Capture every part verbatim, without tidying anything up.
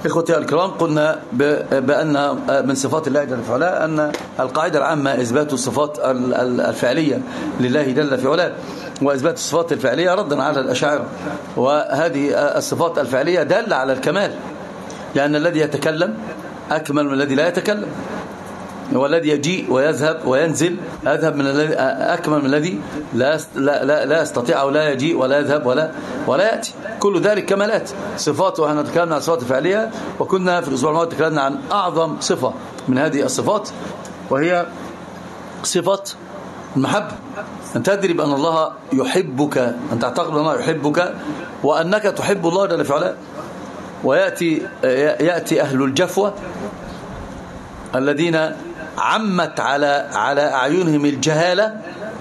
إخوتي الكرام، قلنا بأن من صفات الله جل في علاه أن القاعدة العامة إثبات الصفات الفعلية لله جل في علاه، وإثبات الصفات الفعلية ردا على الأشاعرة. وهذه الصفات الفعلية دالة على الكمال، لأن الذي يتكلم أكمل من الذي لا يتكلم، والذي يجيء ويذهب وينزل أذهب من الذي أكمل من الذي لا لا لا يستطيع أو لا يجيء ولا يذهب ولا ولا يأتي. كل ذلك كمالات صفات. وإحنا تكلمنا عن الصفات الفعلية، وكنا في الأسبوع الماضي تكلمنا عن أعظم صفة من هذه الصفات، وهي صفة المحبة. أن تدري بأن الله يحبك، أن تعتقد أن الله يحبك وأنك تحب الله جل في علاه. ويأتي يأتي أهل الجفوة الذين عمت على على أعينهم الجهالة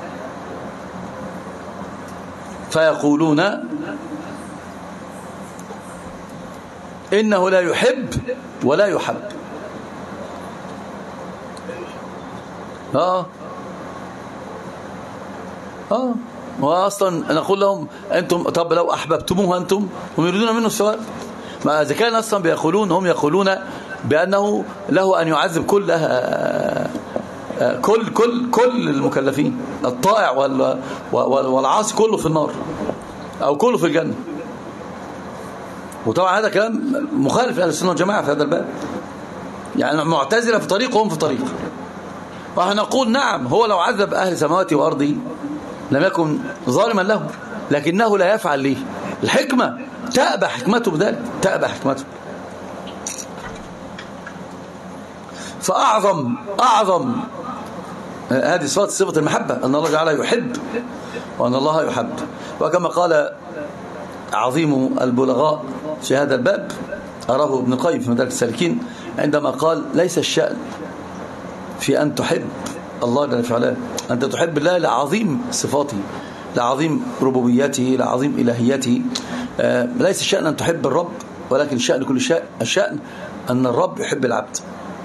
فيقولون إنه لا يحب ولا يحب. آه آه وأصلا نقول لهم أنتم طب لو أحببتموه أنتم، هم يريدون منه السؤال. ما إذا كان أصلا بيقولون هم يقولون بأنه له أن يعذب كل كل كل كل المكلفين، الطائع والعاصي كله في النار أو كله في الجنة. وطبعا هذا كلام مخالف لأهل السنة والجماعة في هذا الباب، يعني معتزلة في طريق وهم في طريق. ونقول نعم، هو لو عذب أهل سماواتي وأرضي لم يكن ظالما له، لكنه لا يفعل ليه الحكمة، تأبى حكمته بذلك، تأبى حكمته. فأعظم أعظم هذه صفة صفة المحبة، أن الله تعالى يحب وأن الله يحب. وكما قال عظيم البلغاء في هذا الباب، أراه ابن القيم في مدارك السالكين، عندما قال ليس الشأن في أن تحب الله جل وعلا، أنت تحب الله لعظيم صفاته، لعظيم ربوبيته، لعظيم إلهيته. ليس الشأن أن تحب الرب، ولكن الشأن كل شأن الشأن أن الرب يحب العبد.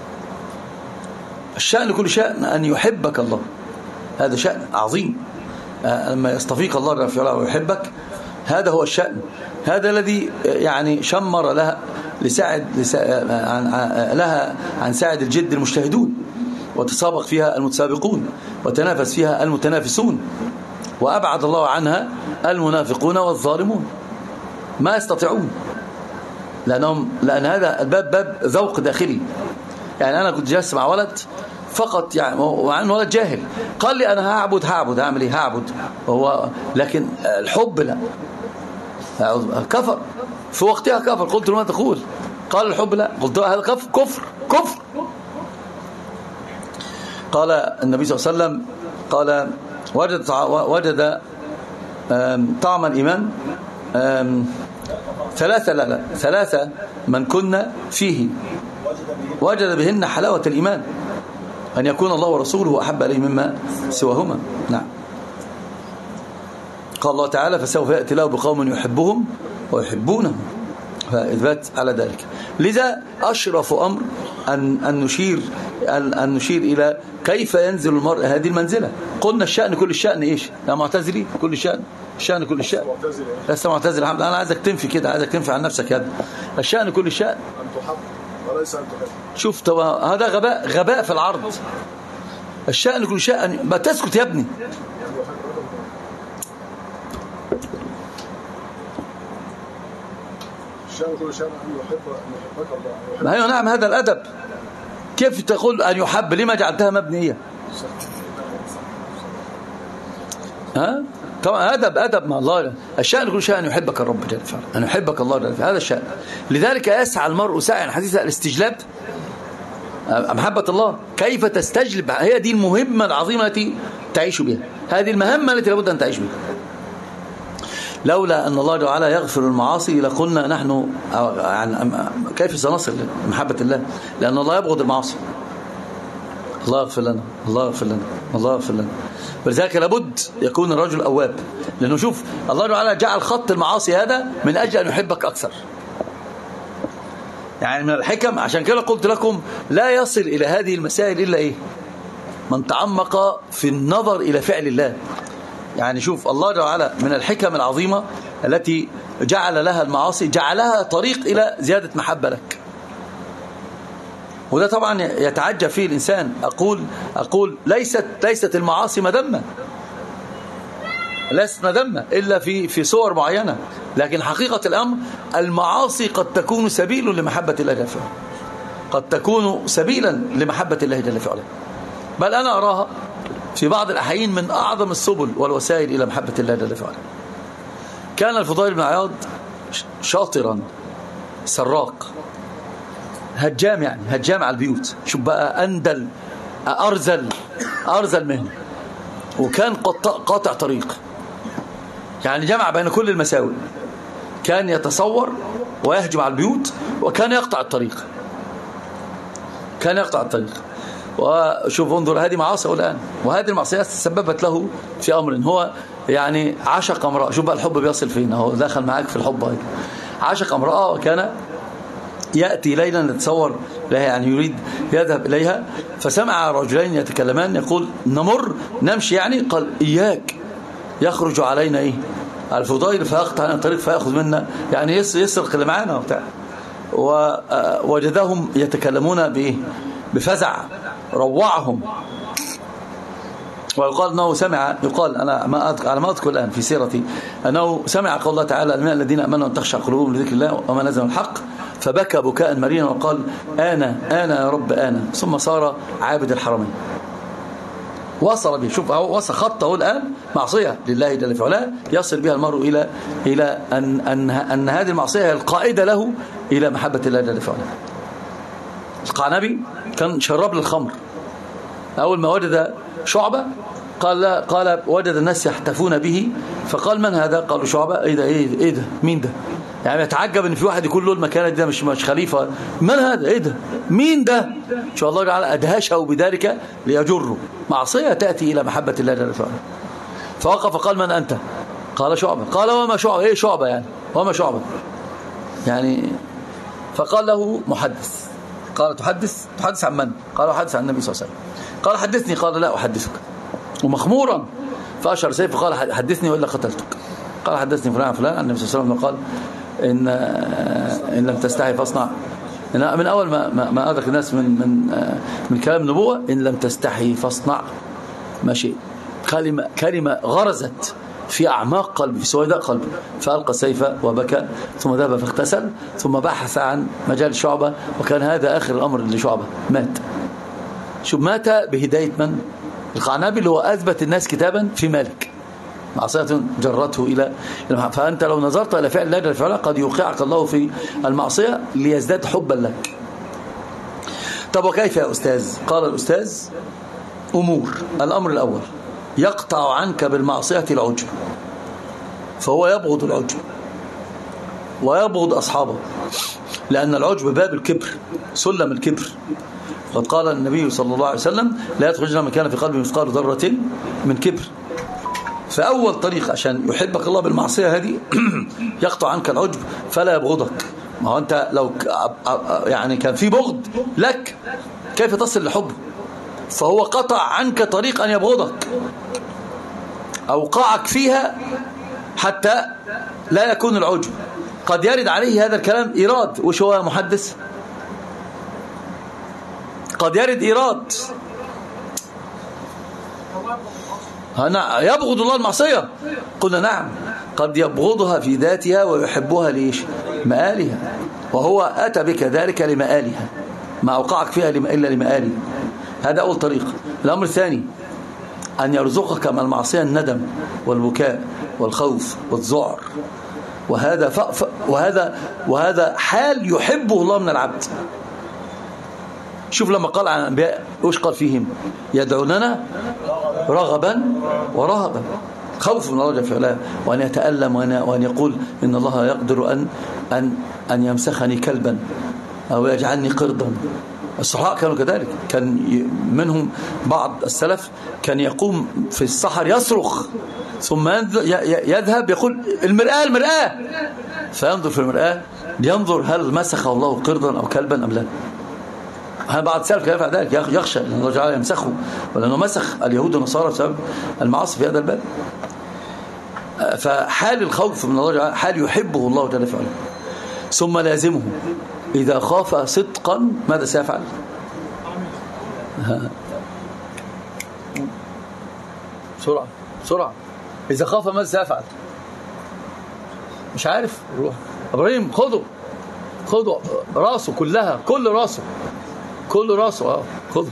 الشأن كل شأن أن يحبك الله، هذا شأن عظيم. لما يستفيق الله جل وعلا ويحبك، هذا هو الشأن، هذا الذي يعني شمر لها لساعد لها عن ساعد الجد المجتهدون، وتسابق فيها المتسابقون، وتنافس فيها المتنافسون، وأبعد الله عنها المنافقون والظالمون، ما يستطيعون، لأنهم لأن هذا الباب باب ذوق داخلي. يعني أنا كنت جالس مع ولد فقط، يعني وعن ولد جاهل، قال لي أنا هعبد هعبد هعمل إيه هعبد هو، لكن الحب لا، كفر في وقتها كفر. قلت له ما تقول؟ قال الحب لا. قلت له هذا كفر كفر كفر. قال النبي صلى الله عليه وسلم قال وجد وجد طعم الإيمان ثلاثة لا لا ثلاثة من كنا فيه وجد بهن حلاوة الإيمان، أن يكون الله ورسوله أحب إليه مما سواهما. نعم. قال الله تعالى فسوف يأتي له بقوم يحبهم ويحبونه، فإثبات على ذلك. لذا أشرف أمر أن أن نشير أن نشير إلى كيف ينزل المرء هذه المنزلة. قلنا الشأن كل الشأن إيش يا معتزلي؟ كل الشأن الشأن كل الشأن لست معتزل. الحمد لله. أنا عايزك تنفي كده، عايزك تنفي عن نفسك هذا الشأن كل الشأن، أن تحب وليس أن تحب. شوف طبعا هذا غباء غباء في العرض. الشأن كل شأن، ما تسكت يا ابني. الشأن كل شأن أن يحب أن يحبك الله. أيوة نعم، هذا الأدب. كيف تقول أن يحب؟ لما جعلتها مبنية؟ ها؟ طبعا أدب أدب مع الله. الشأن كل شيء أن يحبك الرب جل وعلا، أن يحبك الله جل وعلا، هذا الشأن. لذلك يسعى المرء سعيا حديث الاستجلاب، محبة الله. كيف تستجلب؟ هي دي المهمة العظيمة التي تعيش بها، هذه المهمة التي لابد أن تعيش بها. لولا أن الله جل وعلا يغفر المعاصي لقلنا نحن عن كيف سنصل لمحبة الله، لأن الله يبغض المعاصي. الله يغفر لنا، الله يغفر لنا، الله يغفر لنا. ولذلك لابد يكون الرجل أواب، لأنه شوف الله جل وعلا جعل خط المعاصي هذا من أجل أن يحبك أكثر، يعني من الحكم. عشان كده قلت لكم لا يصل إلى هذه المسائل إلا إيه؟ من تعمق في النظر إلى فعل الله. يعني شوف الله جل وعلا من الحكم العظيمة التي جعل لها المعاصي، جعلها طريق إلى زيادة محبة لك. وده طبعا يتعجب فيه الإنسان. أقول أقول ليست ليست المعاصي مذمة، ليست مذمة إلا في في صور معينة، لكن حقيقة الأمر المعاصي قد تكون سبيل لمحبة الله جل وعلا، قد تكون سبيلا لمحبة الله جل وعلا، بل أنا أراها في بعض الأحيان من أعظم السبل والوسائل إلى محبة الله جل وعلا. كان الفضيل بن عياض شاطرا سراق هجام، يعني هجام على البيوت. شوف بقى أندل أرزل أرزل منه، وكان قاطع طريق، يعني جمع بين كل المساوئ. كان يتصور ويهجم على البيوت، وكان يقطع الطريق، كان يقطع الطريق. وشوف انظر، هذه معاصي الآن، وهذه المعصية سببت له في أمر. هو يعني عشق امرأة، شوف بقى الحب بيصل فين، هو دخل معاك في الحب هذا. عشق امرأة وكان يأتي ليلا يتصور لها، يعني يريد يذهب إليها، فسمع رجلين يتكلمان يقول نمر نمشي، يعني قال إياك، يخرج علينا إيه الفضيل فيقطع عن الطريق فيأخذ منا، يعني يسرق اللي معانا وبتاع. ووجدهم يتكلمون بإيه بفزع روعهم. ويقال أنه سمع، يقال أنا ما أذكر على ما أذكر الآن في سيرتي، أنه سمع قول الله تعالى الماء الذين أمنوا أن تخشع قلوبهم لذكر الله وما نزل الحق، فبكى بكاء مرينا وقال أنا أنا يا رب أنا، ثم صار عابد الحرمين. وصل به، شوف وصل خطه الآن معصية لله جل وعلا، يصل بها المرء إلى إلى أن أن أن هذه المعصية هي القائدة له إلى محبة الله جل وعلا. القعنبي كان شرب للخمر، أول ما وجد شعبة قال قال وجد الناس يحتفون به، فقال من هذا؟ قالوا شعبة. ايه ده ايه, إيه ده مين ده؟ يعني يتعجب ان في واحد يكون له المكانه دي، مش مش خليفه. من هذا؟ ايه ده مين ده؟ ان شاء الله تعالى ادهشه بذلك ليجره. معصيه تاتي الى محبه الله جل وعلا. فوقف قال من انت؟ قال شعبة. قال وما شعبة؟ ايه شعبة يعني؟ وما شعبة يعني؟ فقال له محدث. قال تحدث؟ تحدث عن من؟ قال احدث عن النبي صلى الله عليه وسلم. قال حدثني. قال لا احدثك، ومخمورا فاشر سيفه قال حدثني والا قتلتك. قال حدثني فلان فلان عن النبي صلى الله عليه وسلم قال ان ان لم تستحي فاصنع. من اول ما ما ادرك الناس من من من كلام النبوه، ان لم تستحي فاصنع ما شئت. كلمه كلمه غرزت في اعماق قلبه، في سويداء قلبه، فالقى السيف وبكى، ثم ذهب فاغتسل، ثم بحث عن مجال شعبة، وكان هذا اخر الامر لشعبة، مات. شو مات بهدايه من؟ القعنبي، اللي هو اثبت الناس كتابا في مالك. معصية جرته إلى، فأنت لو نظرت إلى فعل الله جل وعلا قد يوقعك الله في المعصية ليزداد حبا لك. طب وكيف يا أستاذ؟ قال الأستاذ أمور. الأمر الأول يقطع عنك بالمعصية العجب، فهو يبغض العجب ويبغض أصحابه، لأن العجب باب الكبر، سلم الكبر. قد قال النبي صلى الله عليه وسلم لا يدخل من كان في قلبه مثقال ذرة من كبر. فأول طريق عشان يحبك الله بالمعصية هذه يقطع عنك العجب فلا يبغضك. ما هو أنت لو يعني كان في بغض لك كيف تصل لحبه؟ فهو قطع عنك طريق أن يبغضك، أوقعك فيها حتى لا يكون العجب. قد يرد عليه هذا الكلام إيراد، وش هو محدث؟ قد يرد إيراد أنا يبغض الله المعصية. قلنا نعم، قد يبغضها في ذاتها ويحبها ليش؟ مآلها، وهو أتى بك ذلك لمآلها، ما أوقعك فيها إلا لمآلها. هذا أول طريق. الأمر الثاني أن يرزقك من المعصية الندم والبكاء والخوف والذعر، وهذا ف... وهذا وهذا حال يحبه الله من العبد. شوف لما قال عن الأنبياء وش قال فيهم؟ يدعوننا رغبا ورهبا، خوف من الله جل وعلا، وأن يتألم وأن يقول إن الله يقدر أن أن أن يمسخني كلبا أو يجعلني قردا. الصحابة كانوا كذلك، كان منهم بعض السلف كان يقوم في السحر يصرخ ثم يذهب يقول المرآة المرآة، فينظر في المرآة لينظر هل مسخه الله قردا أو كلبا أم لا. بعض السلف كان يفعل ذلك، يخشى أن الله تعالى يمسخه، ولأنه مسخ اليهود والنصارى بسبب المعاصي في هذا الباب. فحال الخوف من الله تعالى حال يحبه الله جل وعلا. ثم لازمه إذا خاف صدقا ماذا سيفعل؟ بسرعة بسرعة. إذا خاف ماذا سيفعل؟ مش عارف. روح إبراهيم، خذوا خذوا راسه كلها، كل راسه كل راسه اه خذوا.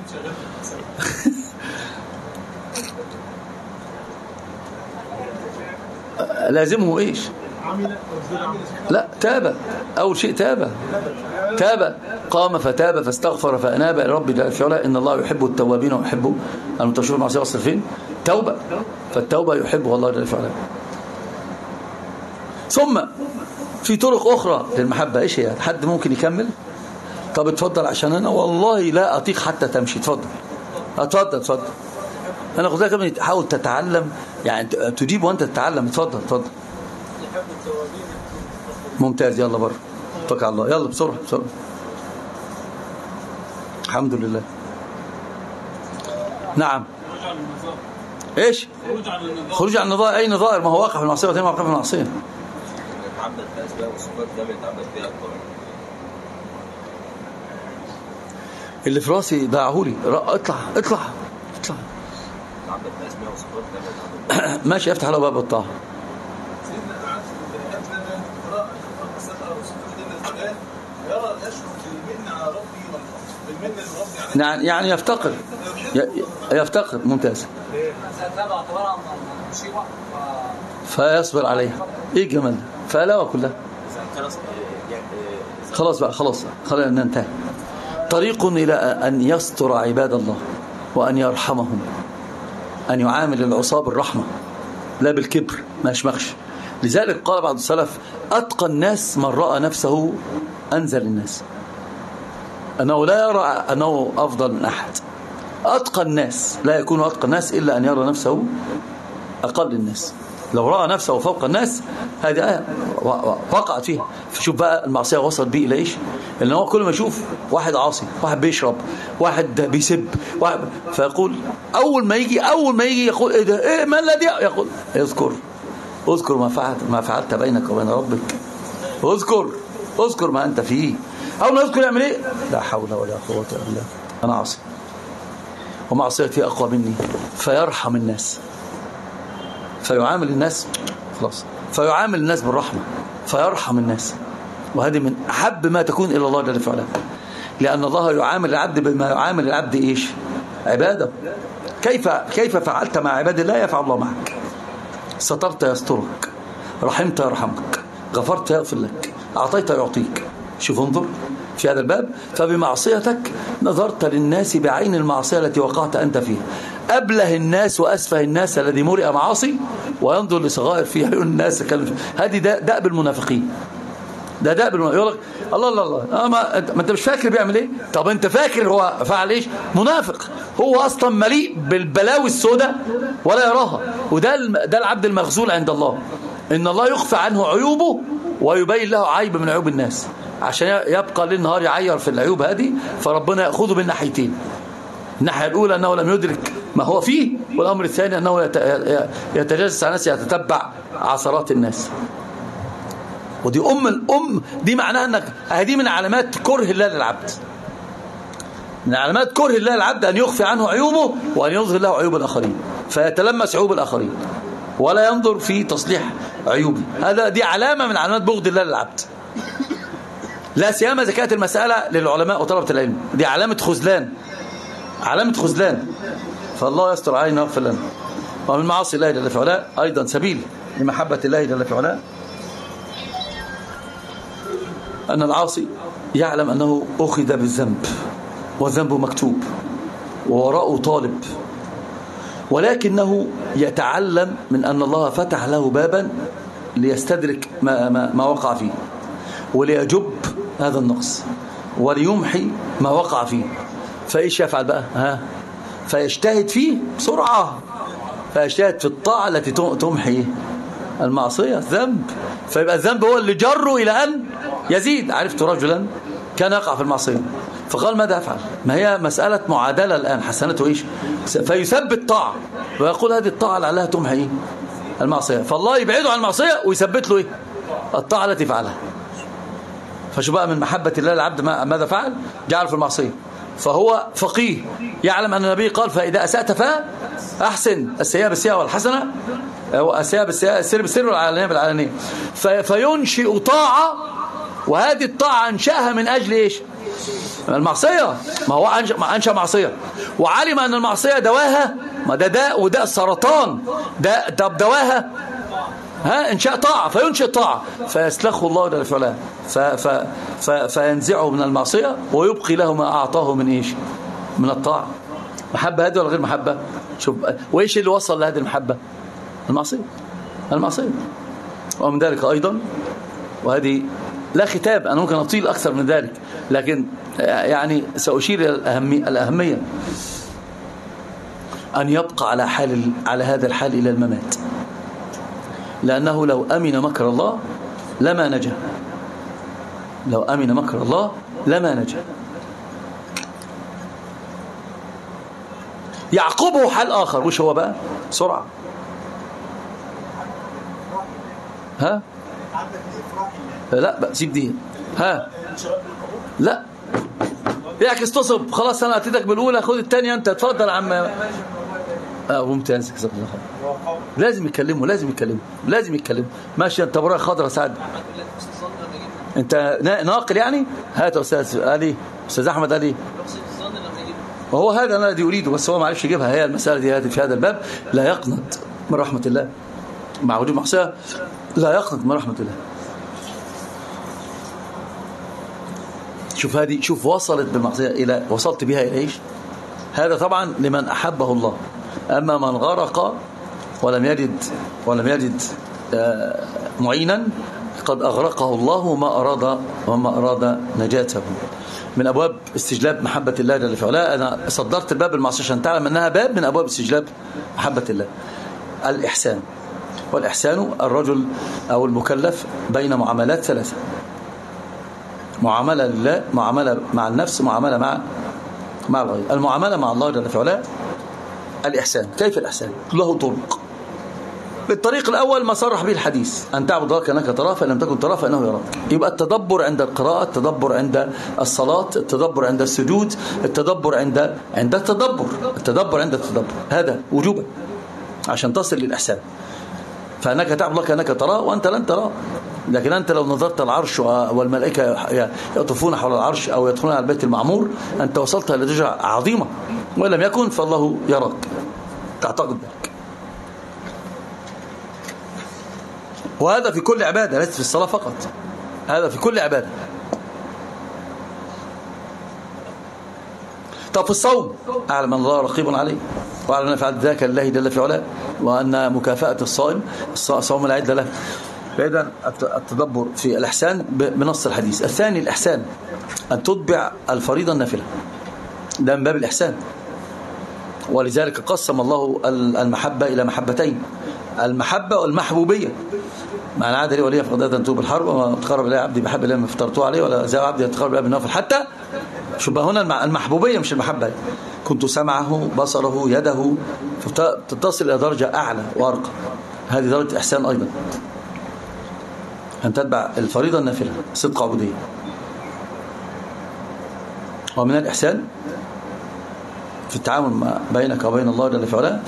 لازمه ايش؟ لا، تاب. اول شيء تاب تاب قام فتاب فاستغفر فاناب الى ربي جل في علاه. ان الله يحب التوابين ويحب المتوبين. معصيه وصل فين؟ توبه. فالتوبه يحبها الله جل في علاه. ثم في طرق اخرى للمحبه. ايش هي؟ حد ممكن يكمل؟ طب اتفضل، عشان انا والله لا اطيق حتى تمشي. اتفضل اتفضل اتفضل. انا خد بالك، تحاول تتعلم، يعني تجيب وانت تتعلم. اتفضل اتفضل. ممتاز. يلا بره، توكل على الله. يلا بسرعه بسرعه. الحمد لله. نعم. ايش؟ خروج عن النظائر. اي نظائر؟ ما هو واقع في المعصيه وتم واقع في المعصيه. اللي في راسي ضاعهولي. اطلع اطلع اطلع. ماشي، افتح له باب الطاعه. نعم، يعني يفتقر يفتقر. ممتاز. فيصبر عليها. ايه الجمال ده؟ فلاوه كلها. خلاص بقى، خلاص خلينا ننتهي. طريق إلى أن يستر عباد الله وأن يرحمهم، أن يعامل العصاة بالرحمة لا بالكبر، ما يشمخش. لذلك قال بعض السلف: أتقى الناس من رأى نفسه أنزل الناس، أنه لا يرى أنه أفضل من أحد. أتقى الناس لا يكون أتقى الناس إلا أن يرى نفسه أقل الناس. لو رأى نفسه فوق الناس، هذه آية وقعت فيها. فشوف بقى المعصية وصلت بيه إلى إيش؟ إن هو كل ما يشوف واحد عاصي، واحد بيشرب، واحد بيسب، واحد فيقول أول ما يجي أول ما يجي يقول إيه ده؟ إيه ما الذي يقول؟ اذكر اذكر ما فعلت ما فعلت بينك وبين ربك. اذكر اذكر ما أنت فيه. أول ما يذكر يعمل إيه؟ لا حول ولا قوة إلا بالله، أنا عاصي ومعصيتي أقوى مني. فيرحم الناس، فيعامل الناس خلاص فيعامل الناس بالرحمة، فيرحم الناس. وهذه من أحب ما تكون إلى الله جل وعلا، لأن الله يعامل العبد بما يعامل العبد إيش؟ عباده. كيف كيف فعلت مع عباد الله يفعل الله معك. سترت يسترك، رحمت يرحمك، غفرت يغفر لك، أعطيت يعطيك. شوف انظر في هذا الباب. فبمعصيتك نظرت للناس بعين المعصية التي وقعت أنت فيها. أبله الناس وأسفه الناس الذي مرئ معاصي وينظر لصغائر في عيون الناس. هذه دأب المنافقين. ده دأب المنافقين. يقول لك الله الله الله ما انت مش فاكر بيعمل ايه. طب انت فاكر هو فعل ايش؟ منافق. هو اصلا مليء بالبلاوي السوداء ولا يراها. وده ده العبد المخذول عند الله، ان الله يخفى عنه عيوبه ويبين له عيب من عيوب الناس، عشان يبقى ليل نهار يعير في العيوب هذه. فربنا يأخذه بالناحيتين. الناحية الأولى أنه لم يدرك ما هو فيه، والأمر الثاني أنه يتجسس على الناس، يتتبع عثرات الناس. ودي أم الأم. دي معناها أنك هذه من علامات كره الله للعبد. من علامات كره الله للعبد أن يخفي عنه عيوبه وأن يظهر له عيوب الآخرين، فيتلمس عيوب الآخرين ولا ينظر في تصليح عيوبه. هذا دي علامة من علامات بغض الله للعبد. لا سيما إذا كانت المسألة للعلماء وطلبة العلم، دي علامة خذلان، علامة خذلان. فالله يستر علينا ويغفر لنا. ومن معاصي الله جل في علاه أيضا سبيل لمحبة الله جل في علاه أن العاصي يعلم أنه أخذ بالذنب والذنب مكتوب ووراءه طالب، ولكنه يتعلم من أن الله فتح له بابا ليستدرك ما, ما, ما وقع فيه، وليجب هذا النقص، وليمحي ما وقع فيه. فإيش يفعل بقى؟ ها؟ فيجتهد فيه بسرعة، فيجتهد في الطاعة التي تمحي المعصية الذنب. فيبقى الذنب هو اللي جره إلى أن يزيد. عرفت رجلا كان يقع في المعصية فقال ماذا أفعل؟ ما هي مسألة معادلة الآن، حسنته إيش؟ فيثبت طاعة ويقول هذه الطاعة لعلها تمحي المعصية، فالله يبعده عن المعصية ويثبت له إيه؟ الطاعة التي فعلها. فشو بقى من محبة الله العبد ماذا فعل؟ جعل في المعصية فهو فقيه يعلم أن النبي قال فإذا أسأت فأحسن السيئة بالسيئة والحسنة، أو السيئة بالسيئة، السر بالسر والعلانية بالعلانية. فينشئ طاعة، وهذه الطاعة أنشأها من أجل إيش؟ المعصية. ما هو أنشأ معصية وعلم أن المعصية دواها، ما ده داء وداء السرطان، ده طب دواها ها انشاء طاعة، فينشئ طاعة فيسلخه الله جل وعلا فينزعه من المعصية ويبقي له ما أعطاه من إيش؟ من الطاعة. محبة هذه ولا غير محبة؟ شوف، وإيش اللي وصل لهذه المحبة؟ المعصية، المعصية. ومن ذلك أيضا، وهذه لا ختاب، أنا ممكن أطيل أكثر من ذلك، لكن يعني سأشير إلى الأهمية، أن يبقى على حال على هذا الحال إلى الممات، لأنه لو أمن مكر الله لما نجا، لو أمن مكر الله لما نجا. يعقبه حال آخر، وش هو بقى؟ سرعة. ها؟ لا بقى سيب دي. ها؟ لا يعكس تصب، خلاص أنا أتيتك بالأولى، خد الثانية أنت، اتفضل عم. اه ممتاز، جزاك الله خير. لازم يتكلموا، لازم يتكلموا، لازم يتكلموا. ماشي، انت براء خضرة سعد، انت ناقل يعني. هات يا استاذ علي، استاذ احمد علي. وهو هذا انا الذي اريده، بس هو ما عرفش يجيبها. هي المساله دي هذه في هذا الباب، لا يقنط من رحمه الله مع وجود معصيه، لا يقنط من رحمه الله. شوف هذه، شوف وصلت بالمعصيه الى، وصلت بها الى ايش؟ هذا طبعا لمن احبه الله. أما من غرق ولم يجد ولم يجد معينا قد أغرقه الله ما أراد وما أراد نجاته. من أبواب استجلاب محبة الله جل وعلا، أنا صدرت الباب المعصية عشان تعلم أنها باب من أبواب استجلاب محبة الله. الإحسان، والإحسان الرجل أو المكلف بين معاملات ثلاثة: معاملة لله، معاملة مع النفس، معاملة مع مع الغير. المعاملة مع الله جل وعلا الإحسان. كيف الإحسان؟ له طرق. بالطريق الأول ما صرح به الحديث: أن تعبد الله كأنك تراه فإن لم تكن تراه فإنه يراك. يبقى التدبر عند القراءة، التدبر عند الصلاة، التدبر عند السجود، التدبر عند عند التدبر، التدبر عند التدبر، هذا وجوبا عشان تصل للإحسان. فإنك تعبد الله كأنك تراه وأنت لن تراه. لكن أنت لو نظرت العرش والملائكة يطوفون حول العرش أو يدخلون على البيت المعمور، أنت وصلت إلى درجة عظيمة، وإن لم يكن فالله يراك، تعتقد ذلك. وهذا في كل عبادة، ليس في الصلاة فقط، هذا في كل عبادة. طب في الصوم، أعلم أن الله رقيب عليه، وأعلم أن فعل ذاك لله جل في علاه، وأن مكافأة الصائم صوم العدة له. فإذا التدبر في الإحسان بنص الحديث. الثاني الإحسان أن تتبع الفريضة النافلة، ده من باب الإحسان. ولذلك قسم الله المحبة إلى محبتين: المحبة والمحبوبية. معنى عاد لي وليا فقد أذنته بالحرب، وما تقرب إلي عبدي بحب الله ما افترضته عليه، ولا زال عبدي يتقرب إلي بالنوافل حتى. شبه هنا المحبوبية مش المحبة. كنت سمعه، بصره، يده، فتتصل إلى درجة أعلى وأرقى. هذه درجة إحسان أيضا، أن تتبع الفريضة النافلة صدق عبودية. ومن الإحسان في التعامل بينك وبين الله جل وعلا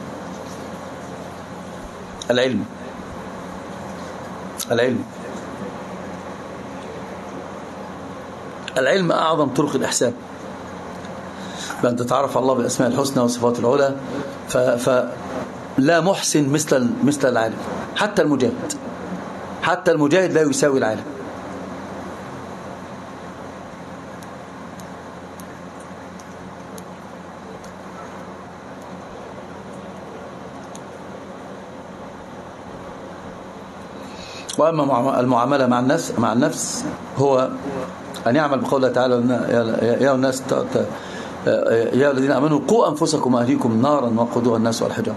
العلم. العلم العلم أعظم طرق الإحسان، بأن تتعرف على الله بالأسماء الحسنى والصفات العلى. فلا محسن مثل مثل العالم، حتى المجاهد، حتى المجاهد لا يساوي العالم. وأما المعاملة مع النفس مع النفس هو أن يعمل بقوله تعالى: يا الناس يا الذين آمنوا قوا أنفسكم وأهليكم نارا وقودها الناس والحجارة.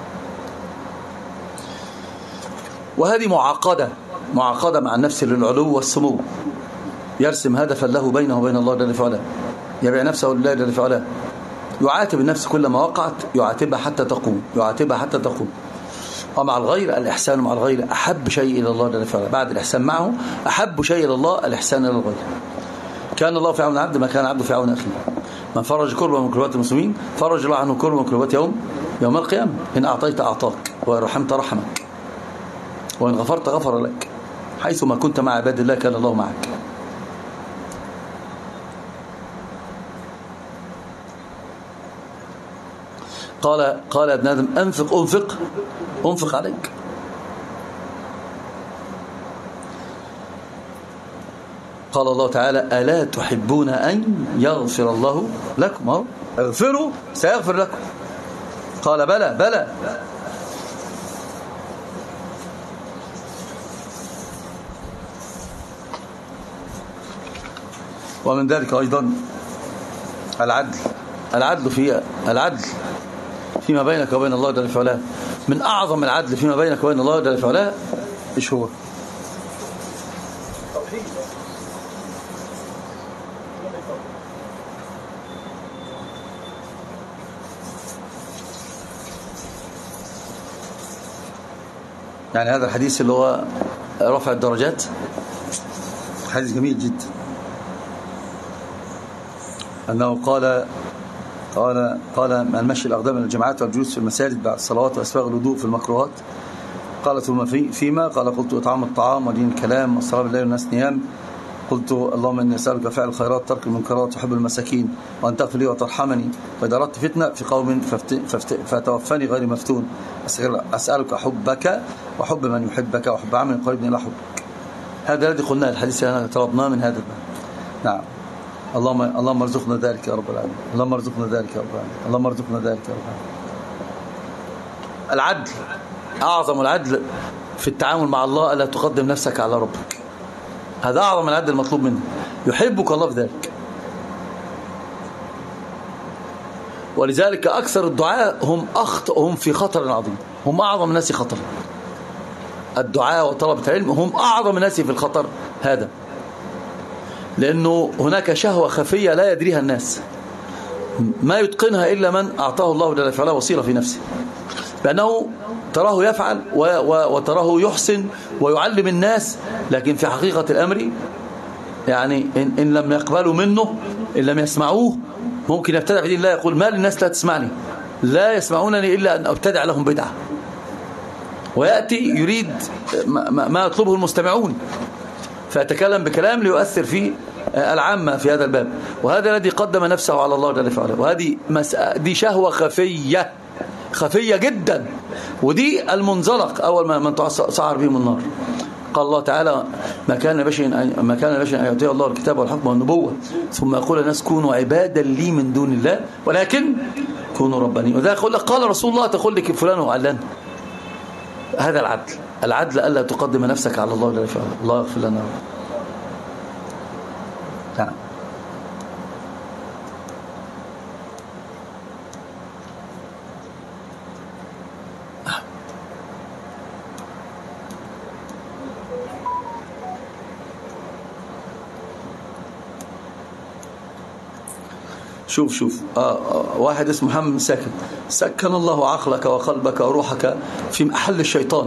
وهذه معاقدة معاقدة مع النفس للعلو والسمو. يرسم هدفا له بينه وبين الله جل وعلا، يبيع نفسه لله جل وعلا، يعاتب النفس كلما وقعت، يعاتبها حتى تقوم، يعاتبها حتى تقوم. ومع الغير الإحسان مع الغير أحب شيء إلى الله جل وعلا. بعد الإحسان معه أحب شيء إلى الله الإحسان إلى الغير. كان الله في عون العبد ما كان عبده في عون أخيه. من فرج كربة من كربات المسلمين فرج الله عنه كربة من كربات يوم يوم القيامة. إن أعطيت أعطاك، وإن رحمت رحمك، وإن غفرت غفر لك. حيثما كنت مع عباد الله كان الله معك. قال قال ابن آدم أنفق أنفق أنفق عليك. قال الله تعالى ألا تحبون أن يغفر الله لكم؟ أهو اغفروا سيغفر لكم. قال بلى بلى. ومن ذلك أيضا العدل العدل في العدل فيما بينك وبين الله جل في علاه. من أعظم العدل فيما بينك وبين الله جل في علاه إيش هو؟ يعني هذا الحديث اللي هو رفع الدرجات حديث جميل جدا، أنه قال قال قال المشي الأقدام من الجماعات والجلوس في المساجد بعد الصلوات وأسباغ الوضوء في المكروهات. قال ثم في فيما قال قلت إطعام الطعام ودين الكلام والصلاة بالليل والناس نيام. قلت اللهم إني أسألك فعل الخيرات ترك المنكرات وحب المساكين وأن تغفر لي وترحمني فإذا أردت فتنة في قوم فتوفني غير مفتون. أسألك حبك وحب من يحبك وحب عمل قريب إلى حبك. هذا الذي قلناه الحديث الذي طلبناه من هذا الباب. نعم. اللهم اللهم ارزقنا ذلك يا رب العالمين. اللهم ارزقنا ذلك يا رب العالمين. اللهم ارزقنا ذلك يا رب العالمين. العدل أعظم العدل في التعامل مع الله ألا تقدم نفسك على ربك. هذا أعظم العدل المطلوب منه. يحبك الله بذلك. ولذلك أكثر الدعاء هم أخطأ هم في خطر عظيم. هم أعظم الناس خطر. الدعاء وطلبة العلم هم أعظم الناس في الخطر هذا، لأنه هناك شهوة خفية لا يدريها الناس، ما يتقنها إلا من أعطاه الله جل وعلا وصيلة في نفسه، بأنه تراه يفعل وتراه يحسن ويعلم الناس، لكن في حقيقة الأمر يعني إن, إن لم يقبلوا منه، إن لم يسمعوه، ممكن يبتدع في دين الله. يقول ما للناس لا تسمعني، لا يسمعونني إلا أن أبتدع لهم بدعة، ويأتي يريد ما يطلبه المستمعون فيتكلم بكلام ليؤثر في العامة في هذا الباب. وهذا الذي قدم نفسه على الله جل وعلا. وهذه دي شهوة خفية خفية جدا، ودي المنزلق أول ما من سعر بهم النار. قال الله تعالى ما كان بشر ما كان بشر أن يعطيه الله الكتاب والحكم والنبوة ثم يقول الناس كونوا عبادا لي من دون الله ولكن كونوا ربانيين. وذا يقول لك قال رسول الله تقول لك فلان وعلان. هذا العدل. العدل ألا تقدم نفسك على الله جل وعلا. الله يغفر لنا. نعم. شوف شوف آه آه واحد اسمه محمد ساكن سكن الله عقلك وقلبك وروحك في محل الشيطان.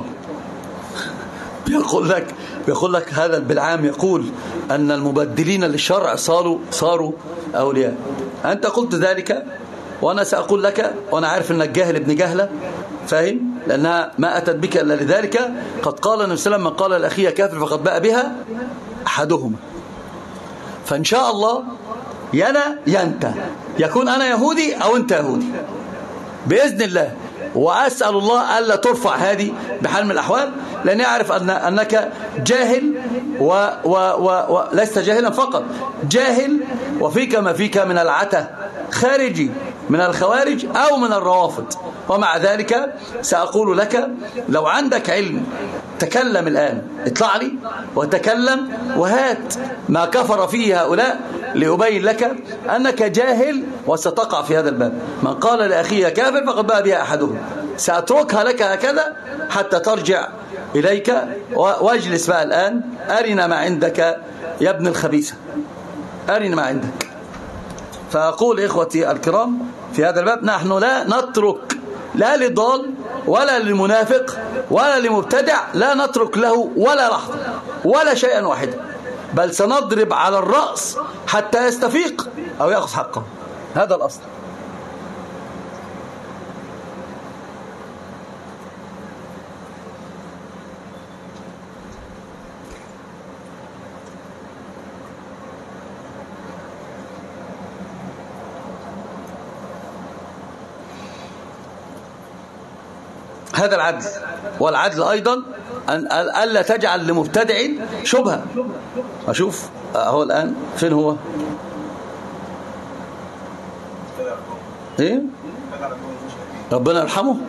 بيقول لك بيقول لك هذا بالعام يقول أن المبدلين للشرع صاروا صاروا أولياء. أنت قلت ذلك وأنا سأقول لك، وأنا عارف أنك جاهل ابن جهلة، فاهم؟ لأنها ما أتت بك إلا لذلك. قد قال النبي صلى الله عليه وسلم من قال لأخيه كافر فقد باء بها أحدهما. فإن شاء الله يانا ينت يكون أنا يهودي أو أنت يهودي بإذن الله. وأسأل الله ألا ترفع هذه بحال من الأحوال، لأني أعرف أن أنك جاهل و و و ولست جاهلا فقط، جاهل وفيك ما فيك من العتة، خارجي من الخوارج أو من الروافض. ومع ذلك سأقول لك لو عندك علم تكلم الآن، اطلع لي وتكلم وهات ما كفر فيه هؤلاء لأبين لك أنك جاهل وستقع في هذا الباب. من قال لأخيه كافر فقد باء بها أحدهم. سأتركها لك هكذا حتى ترجع إليك. واجلس بقى الآن، أرنا ما عندك يا ابن الخبيثة، أرنا ما عندك. فأقول إخوتي الكرام في هذا الباب نحن لا نترك لا لضال ولا للمنافق ولا لمبتدع، لا نترك له ولا لحظة ولا شيئا واحدا، بل سنضرب على الرأس حتى يستفيق أو يأخذ حقه. هذا الأصل. هذا العدل. والعدل أيضا أن ألا تجعل لمبتدع شبهة. أشوف هو الآن فين هو؟ إيه؟ ربنا يرحمه.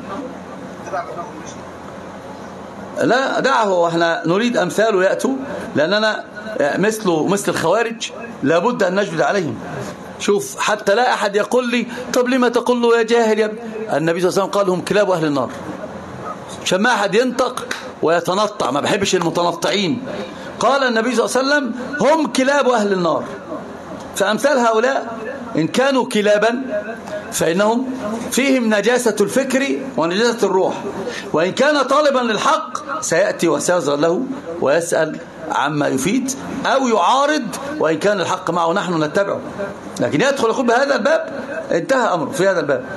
لا دعه، واحنا نريد أمثاله يأتوا، لأننا مثله مثل الخوارج لابد أن نجبد عليهم. شوف حتى لا أحد يقول لي طب لما تقول له يا جاهل يا ابن. النبي صلى الله عليه وسلم قال هم كلاب أهل النار، عشان ما أحد ينطق ويتنطع، ما بحبش المتنطعين. قال النبي صلى الله عليه وسلم هم كلاب أهل النار. فأمثال هؤلاء إن كانوا كلابا فإنهم فيهم نجاسة الفكر ونجاسة الروح، وإن كان طالبا للحق سيأتي وسيظهر له ويسأل عما يفيد أو يعارض، وإن كان الحق معه نحن نتبعه. لكن يدخل يقول بهذا الباب انتهى أمره في هذا الباب.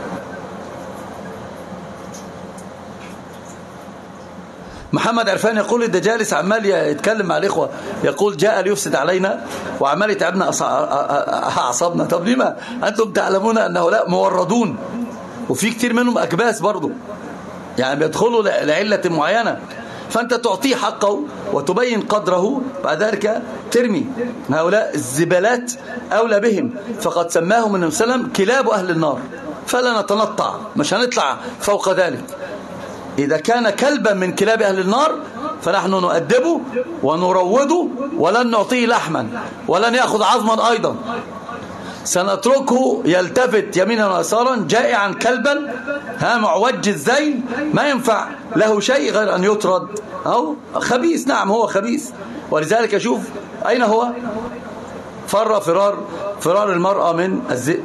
محمد عرفان يقول ده جالس عمال يتكلم مع الإخوة، يقول جاء ليفسد علينا وعمال يتعبنا أعصابنا. طب لما أنتم تعلمون أن هؤلاء موردون، وفي كتير منهم أكباس برضو، يعني بيدخلوا لعلة معينة، فأنت تعطيه حقه وتبين قدره، بعد ذلك ترمي. هؤلاء الزبالات أولى بهم، فقد سماهم النبي صلى الله عليه وسلم كلاب أهل النار. فلا نتنطع، مش هنطلع فوق ذلك. إذا كان كلبا من كلاب أهل النار فنحن نؤدبه ونروضه، ولن نعطيه لحما ولن يأخذ عظما أيضا. سنتركه يلتفت يمينا ويسارا جائعا كلبا ها معوج الذيل، ما ينفع له شيء غير أن يطرد. أو خبيث، نعم هو خبيث. ولذلك شوف أين هو؟ فر فرار فرار المرأة من الذئب.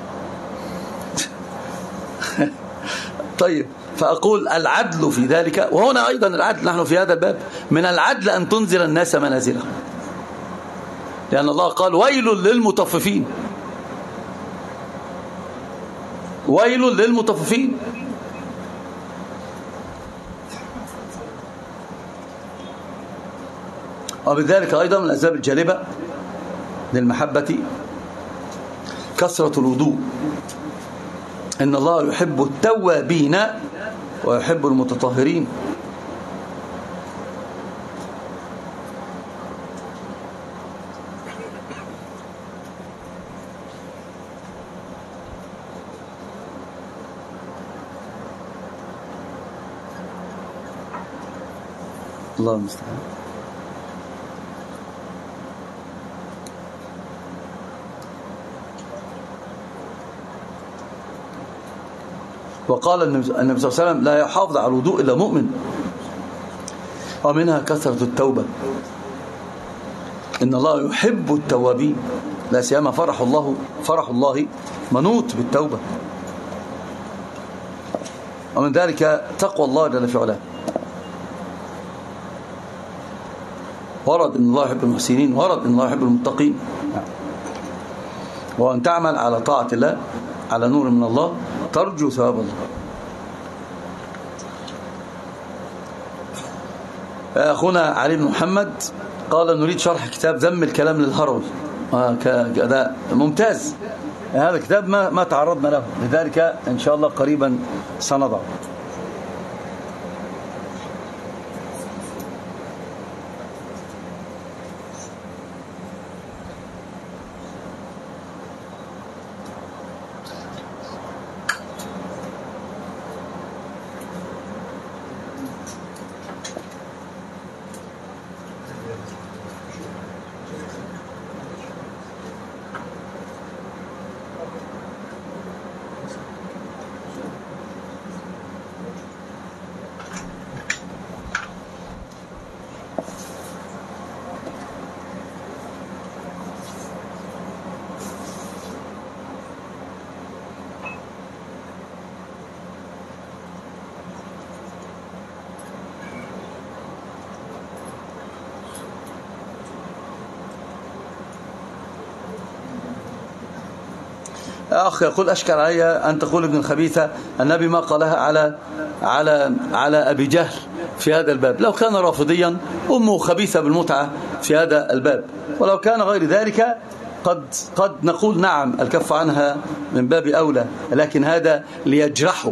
طيب، فأقول العدل في ذلك، وهنا أيضا العدل، نحن في هذا الباب من العدل أن تنزل الناس منازلهم، لأن الله قال ويل للمطففين، ويل للمطففين. وبذلك أيضا من الأسباب الجالبة للمحبة كثرة الوضوء. إن الله يحب التوابين ويحب المتطهرين. الله المستعان. وقال النبي صلى الله عليه وسلم لا يحافظ على الوضوء إلا مؤمن. ومنها كثرة التوبة. إن الله يحب التوابين، لا سيما فرح الله فرح الله منوط بالتوبة. ومن ذلك تقوى الله جل في علاه. ورد إن الله يحب المحسنين، ورد إن الله يحب المتقين. وأن تعمل على طاعة الله على نور من الله ترجو ثواب الله. أخونا علي بن محمد قال نريد شرح كتاب ذم الكلام للهروي. هذا ممتاز، هذا الكتاب ما ما تعرضنا له، لذلك إن شاء الله قريبا سنضعه. أخ يقول أشكل علي أن تقول ابن الخبيثة النبي ما قالها على على على أبي جهل في هذا الباب. لو كان رافضيا أمه خبيثة بالمتعة في هذا الباب، ولو كان غير ذلك قد قد نقول نعم الكف عنها من باب أولى، لكن هذا ليجرحه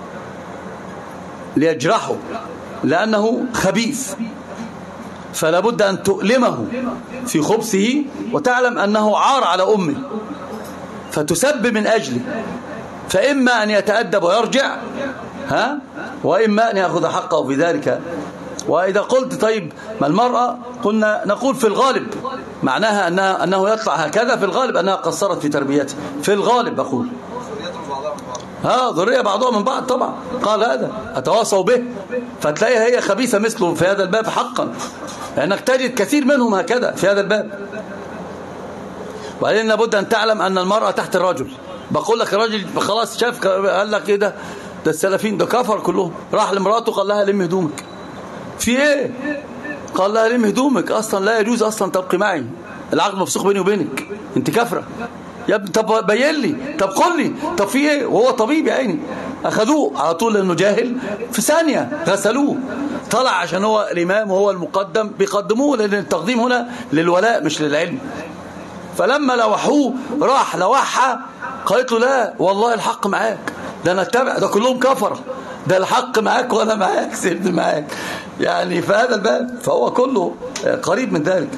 ليجرحه لأنه خبيث، فلا بد أن تؤلمه في خبثه وتعلم أنه عار على أمه فتسب من أجله، فإما أن يتأدب ويرجع ها وإما أن يأخذ حقه في ذلك. وإذا قلت طيب ما المرأة قلنا نقول في الغالب معناها أنها أنه يطلع هكذا، في الغالب أنها قصرت في تربيته، في الغالب أقول ها ذرية بعضها من بعض طبعا، قال هذا أتواصوا به، فتلاقيها هي خبيثة مثله في هذا الباب حقا، لأنك تجد كثير منهم هكذا في هذا الباب. وبعدين لابد أن تعلم أن المرأة تحت الرجل. بقول لك الرجل خلاص شاف قال لك إيه ده ده السلفين ده كفر كلهم، راح لمراته قال لها لم هدومك. في إيه؟ قال لها لم هدومك، أصلا لا يجوز أصلا تبقي معي، العقد مفسوخ بيني وبينك، أنت كافرة يا ابني. طب بين لي، طب قل لي، طب في إيه؟ وهو طبيب يا عيني. أخذوه على طول لأنه جاهل، في ثانية غسلوه، طلع عشان هو الإمام وهو المقدم بيقدموه، لأن التقديم هنا للولاء مش للعلم. فلما لوحوه راح لوحها، قالت له لا والله الحق معاك، ده انا اتبع، ده كلهم كفره، ده الحق معاك وانا معاك سيبت معاك، يعني في هذا الباب فهو كله قريب من ذلك.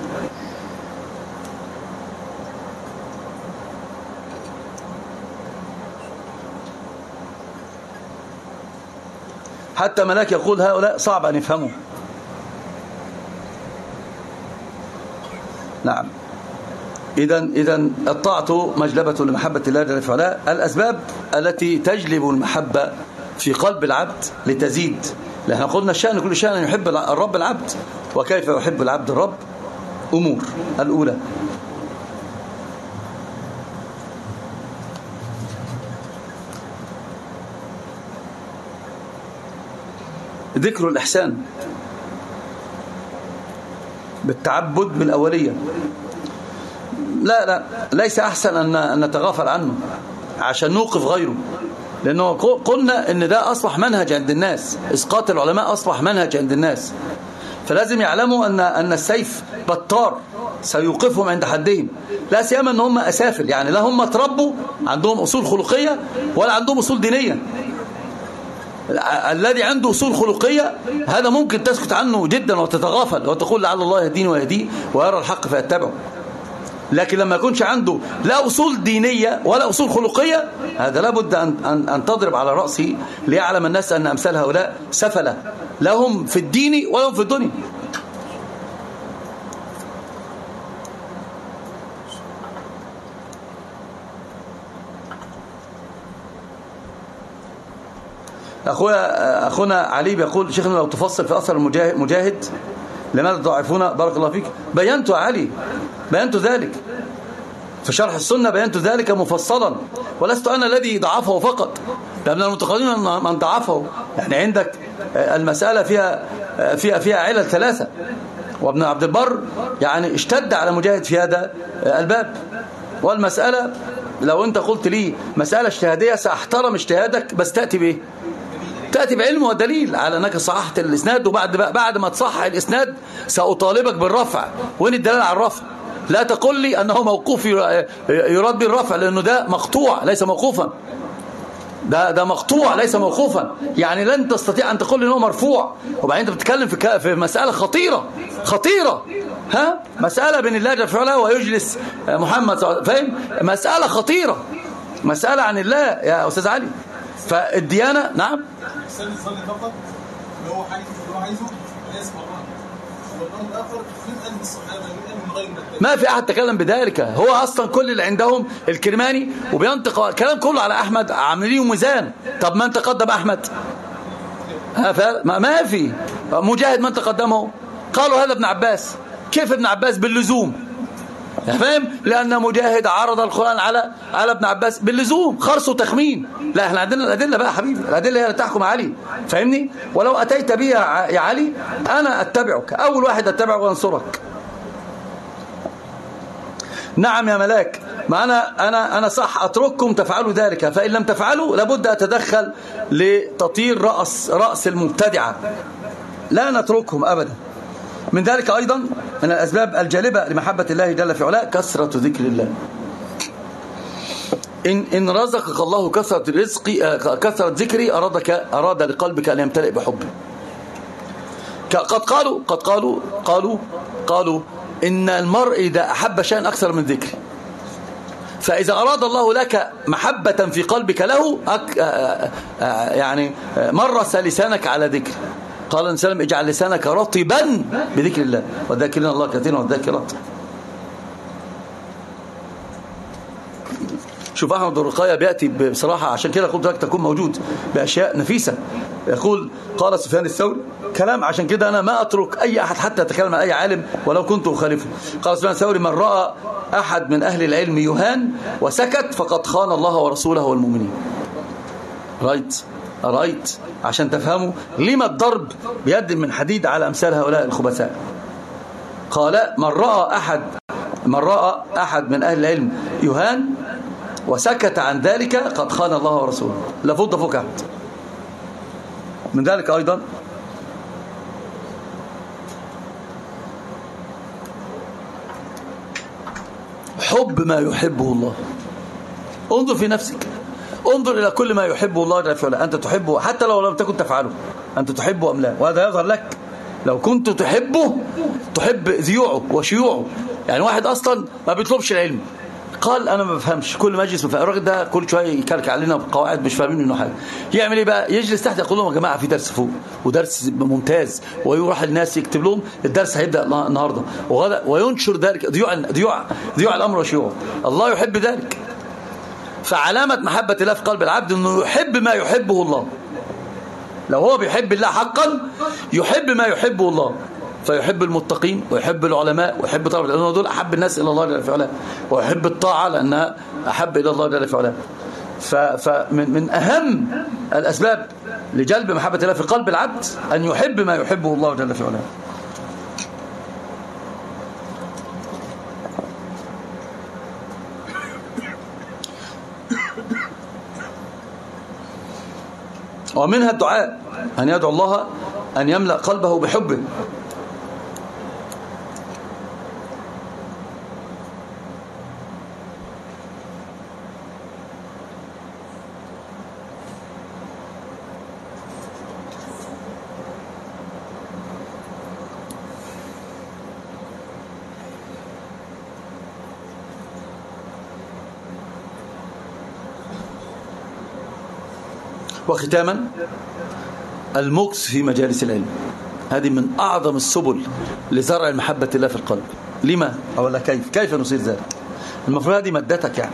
حتى ملاك يقول هؤلاء صعب أن يفهموا. نعم. إذا إذا الطاعة مجلبة لمحبة الله جل في علاه. الأسباب التي تجلب المحبة في قلب العبد لتزيد، لأن قلنا الشأن كل شأن أن يحب الرب العبد، وكيف يحب العبد الرب؟ أمور. الأولى ذكر الإحسان بالتعبد بالأولية. لا لا ليس أحسن أن نتغافل عنه عشان نوقف غيره، لأنه قلنا أن ده أصبح منهج عند الناس، إسقاط العلماء أصبح منهج عند الناس، فلازم يعلموا أن أن السيف بطار سيوقفهم عند حدهم، لا سيما أن هم أسافل، يعني لا هم تربوا عندهم أصول خلقية ولا عندهم أصول دينية. الذي عنده أصول خلقية هذا ممكن تسكت عنه جدا وتتغافل وتقول لعل الله يهديني ويهديه ويرى الحق فيتبعه، لكن لما يكونش عنده لا أصول دينية ولا أصول خلقية هذا لابد أن, أن, أن تضرب على رأسه ليعلم الناس أن أمثال هؤلاء سفلة، لهم في الدين ولهم في الدنيا. أخويا أخونا علي بيقول شيخنا لو تفصل في أثر المجاهد لماذا تضعفون؟ بارك الله فيك. بينت يا علي، بينت ذلك في شرح السنة، بينت ذلك مفصلا، ولست أنا الذي ضعفه فقط، لأن المتقدمين من ضعفه. يعني عندك المسألة فيها فيها فيها علل ثلاثة، وابن عبد البر يعني اشتد على مجاهد في هذا الباب. والمسألة لو أنت قلت لي مسألة اجتهادية سأحترم اجتهادك، بس تأتي بإيه؟ تأتي بعلم ودليل على أنك صححت الإسناد، وبعد بعد ما تصحح الإسناد سأطالبك بالرفع. وين الدلالة على الرفع؟ لا تقول لي أنه موقوف يراد بالرفع، لأنه ده مقطوع ليس موقوفا، ده ده مقطوع ليس موقوفا، يعني لن تستطيع أن تقول لي أنه مرفوع. وبعدين أنت بتتكلم في في مسألة خطيرة خطيرة، ها مسألة بين الله جل وعلا ويجلس محمد، فاهم؟ مسألة خطيرة، مسألة عن الله يا أستاذ علي. فالديانة نعم ما في أحد تكلم بذلك، هو أصلا كل اللي عندهم الكرماني وبينطق كلام كله على أحمد، عاملين ميزان. طب من تقدم أحمد؟ ما في. مجاهد من تقدمه؟ قالوا هذا ابن عباس. كيف ابن عباس؟ باللزوم، فاهم؟ لأن مجاهد عرض القرآن على على ابن عباس باللزوم، خرص وتخمين. لا احنا عندنا الأدلة بقى يا حبيبي، الأدلة هي اللي تحكم علي، فاهمني؟ ولو أتيت بها يا علي أنا أتبعك، أول واحد أتبعك وأنصرك. نعم يا ملاك، ما أنا, أنا, أنا صح أترككم تفعلوا ذلك، فإن لم تفعلوا لابد أتدخل لتطير رأس, رأس المبتدعة، لا نتركهم أبدا. من ذلك أيضا من الأسباب الجالبة لمحبة الله جل في علاه كثرة ذكر الله. إن, إن رزقك الله كثرة الرزق كثرة ذكري أرادك أراد لقلبك أن يمتلئ بحبه. قد قالوا قد قالوا قالوا قالوا إن المرء إذا أحب شيئا أكثر من ذكر، فإذا أراد الله لك محبة في قلبك له يعني مرس لسانك على ذكر. قال النبي صلى الله عليه وسلم اجعل لسانك رطبا بذكر الله وذاكرين الله كثيرا والذاكرات. شوف أحمد الرقاية بيأتي بصراحة، عشان كده قلت لك تكون موجود بأشياء نفيسة. يقول قال سفيان الثوري كلام، عشان كده أنا ما أترك أي أحد حتى يتكلم عن أي عالم ولو كنت أخالفه. قال سفيان الثوري من رأى أحد من أهل العلم يهان وسكت فقد خان الله ورسوله والمؤمنين. رأيت رأيت عشان تفهموا لما الضرب بيد من حديد على أمثال هؤلاء الخبثاء. قال من رأى أحد من رأى أحد من أهل العلم يهان وسكت عن ذلك قد خان الله ورسوله. لفض فكهت. من ذلك أيضا حب ما يحبه الله. انظر في نفسك، انظر إلى كل ما يحبه الله جل وعلا. أنت تحبه حتى لو لم تكن تفعله، أنت تحبه أم لا؟ وهذا يظهر لك لو كنت تحبه، تحب ذيوعه وشيوعه. يعني واحد أصلا ما بيطلبش العلم، قال أنا ما بفهمش، كل مجلس مفهم. الراجل ده كل شوية يكلك علينا بقواعد مش فاهمين منه حاجة. يعمل إيه بقى؟ يجلس تحت يقول لهم يا جماعة في درس فوق ودرس ممتاز، ويروح الناس يكتب لهم الدرس هيبدأ النهاردة وغدا، وينشر ذلك ذيوع ذيوع ذيوع الأمر وشيوعه. الله يحب ذلك. فعلامة محبة الله في قلب العبد أنه يحب ما يحبه الله. لو هو بيحب الله حقا يحب ما يحبه الله، فيحب المتقين ويحب العلماء ويحب طلبة العلم، لأنه دول أحب الناس إلى الله جل في علاه، ويحب الطاعة لأنها أحب إلى الله جل في علاه. فمن من أهم الأسباب لجلب محبة الله في قلب العبد أن يحب ما يحبه الله جل في علاه. ومنها الدعاء، أن يدعو الله أن يملأ قلبه بحبه. وختاما المكث في مجالس العلم، هذه من أعظم السبل لزرع محبة الله في القلب. لما؟ أو لا كيف كيف نصير ذلك؟ المفروض هذه مادتك يعني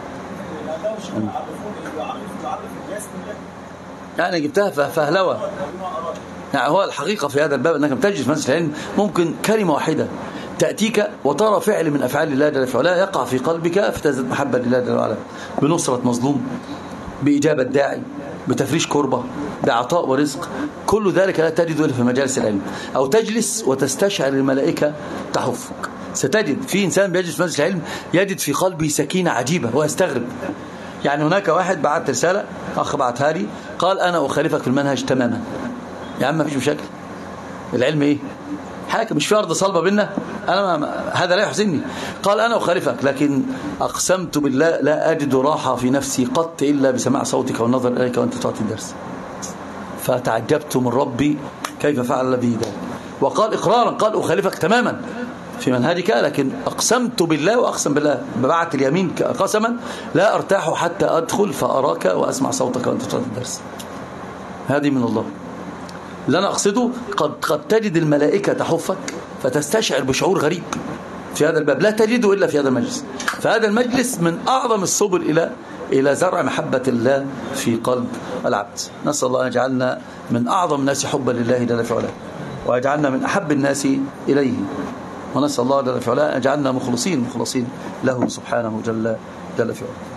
يعني جبتها فهلوة. يعني هو الحقيقة في هذا الباب أنك تجلس في مجلس العلم ممكن كلمة واحدة تأتيك وترى فعل من أفعال الله جل في علاه يقع في قلبك فتزداد محبة لله جل وعلا، بنصرة مظلوم، بإجابة داعي، بتفريش كربة، بعطاء ورزق. كل ذلك لا تجد إلا في مجالس العلم. أو تجلس وتستشعر الملائكة تحفك. ستجد في إنسان بيجلس في مجلس العلم يجد في قلبه سكينة عجيبة ويستغرب. يعني هناك واحد بعت رسالة، أخ بعتها لي، قال أنا أخالفك في المنهج تماما. يا عم ما فيش مشاكل، العلم إيه؟ حاجة مش في أرض صلبة بينا، أنا ما هذا لا يحزنني. قال أنا أخالفك لكن أقسمت بالله لا أجد راحة في نفسي قط إلا بسماع صوتك والنظر إليك وأنت تعطي الدرس. فتعجبت من ربي كيف فعل بي ذلك. وقال إقرارا، قال أخالفك تماما في منهجك لكن أقسمت بالله، وأقسم بالله ببعت اليمين قسما لا أرتاح حتى أدخل فأراك وأسمع صوتك وأنت تعطي الدرس. هذه من الله. اللي أنا أقصده قد, قد تجد الملائكة تحفك فتستشعر بشعور غريب في هذا الباب لا تجده إلا في هذا المجلس. فهذا المجلس من أعظم السبل إلى إلى زرع محبة الله في قلب العبد. نسأل الله أن يجعلنا من أعظم الناس حبا لله جل في علاه، ويجعلنا من أحب الناس إليه، ونسأل الله جل في علاه أن يجعلنا مخلصين مخلصين له سبحانه جل جل في علاه.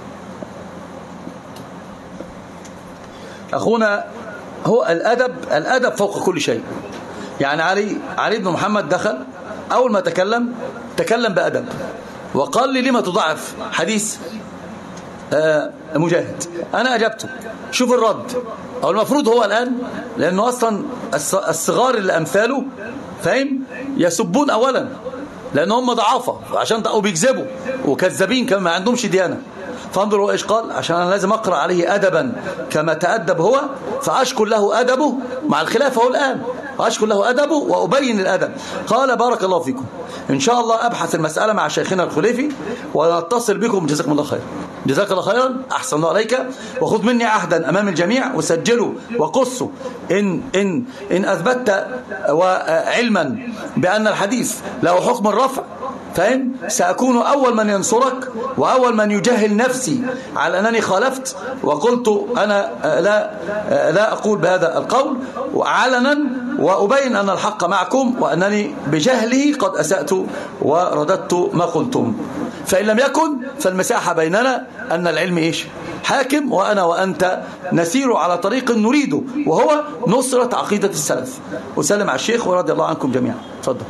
أخونا هو الأدب، الأدب فوق كل شيء. يعني علي علي بن محمد دخل أول ما تكلم تكلم بأدب، وقال لي لما تضعف حديث آه مجاهد. أنا أجبته. شوف الرد، أو المفروض هو الآن، لأنه أصلا الصغار اللي أمثاله فاهم يسبون أولا لأن هم ضعافة عشان تقوا بيكذبوا وكذابين كما ما عندهمش ديانة. فانظروا ايش قال، عشان انا لازم اقرا عليه ادبا كما تادب هو، فاشكر له ادبه مع الخلافه هو الان، اشكر له ادبه وابين الادب. قال بارك الله فيكم، ان شاء الله ابحث المساله مع شيخنا الخليفي ونتصل بكم. جزاكم الله خير. جزاك الله خيرا، احسن الله عليك. وخذ مني عهدا امام الجميع وسجله وقصه، ان ان ان اثبتت علما بان الحديث له حكم الرفع فاهم، سأكون أول من ينصرك وأول من يجهل نفسي على أنني خالفت وقلت أنا لا لا أقول بهذا القول علنا، وأبين أن الحق معكم وأنني بجهله قد أسأت ورددت ما قلتم. فإن لم يكن فالمساحة بيننا أن العلم إيش حاكم، وأنا وأنت نسير على طريق نريده وهو نصرة عقيدة السلف. وسلم على الشيخ ورضي الله عنكم جميعا. تفضل.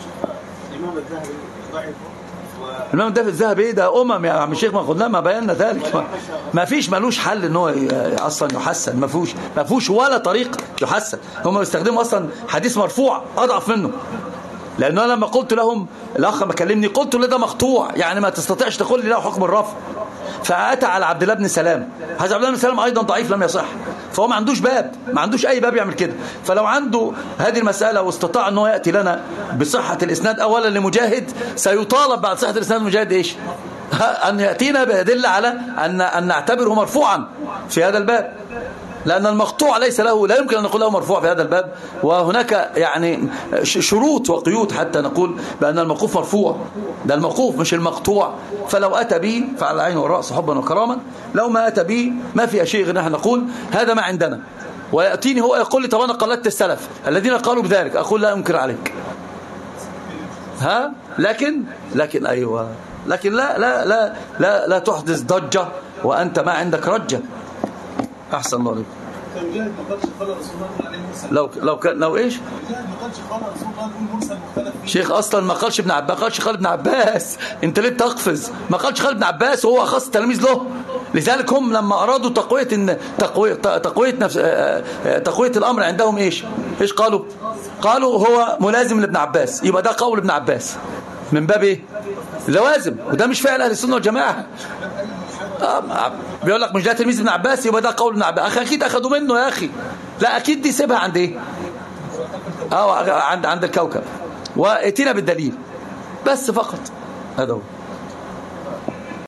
الإمام الذهبي الذهبي ايه ده امم يا عم الشيخ، ما خدناه ما بينا ذلك. ما فيش ملوش حل ان هو اصلا يحسن، ما فيهوش ما فيهوش ولا طريق يحسن. هم بيستخدموا اصلا حديث مرفوع اضعف منه، لانه انا لما قلت لهم الاخ ما كلمني قلت له ده مقطوع، يعني ما تستطيعش تقول لي له حكم الرفع. فاتى على عبد الله بن سلام، هذا عبد الله بن سلام ايضا ضعيف لم يصح، فهو ما عندوش باب، ما عندوش اي باب يعمل كده. فلو عنده هذه المساله واستطاع ان هو ياتي لنا بصحه الاسناد اولا لمجاهد، سيطالب بعد صحه الاسناد مجاهد ايش؟ ان ياتينا بادله على ان ان نعتبره مرفوعا في هذا الباب، لأن المقطوع ليس له، لا يمكن أن نقول له مرفوع في هذا الباب، وهناك يعني شروط وقيود حتى نقول بأن الموقوف مرفوع. ده الموقوف مش المقطوع. فلو أتى به فعلى العين والرأس حبا وكراما، لو ما أتى به ما في شيء غير نحن نقول هذا ما عندنا. ويأتيني هو يقول لي طب أنا قلدت السلف الذين قالوا بذلك، أقول لا أنكر عليك. ها لكن لكن أيوة لكن لا لا لا لا, لا تحدث ضجة وأنت ما عندك رجة. أحسن الله عليك. لو لو كان لو ايش شيخ اصلا ما قالش ابن عباس، ما قالش خالد بن عباس، انت ليه تقفز؟ ما قالش خالد بن عباس وهو اخص تلاميذ له. لذلك هم لما ارادوا تقويه ان تقويه تقويه نفس تقويه الامر عندهم ايش ايش قالوا؟ قالوا هو ملازم لابن عباس، يبقى ده قول ابن عباس من باب ايه؟ لوازم. وده مش فعل اهل السنه والجماعه. آه بيقول لك مش ده تلميذ ابن عباس يبقى ده قول ابن عباس. اخي اكيد اخذوا منه يا اخي. لا اكيد دي سيبها عند ايه؟ اه عند عند الكوكب، واتينا بالدليل بس فقط. هذا هو.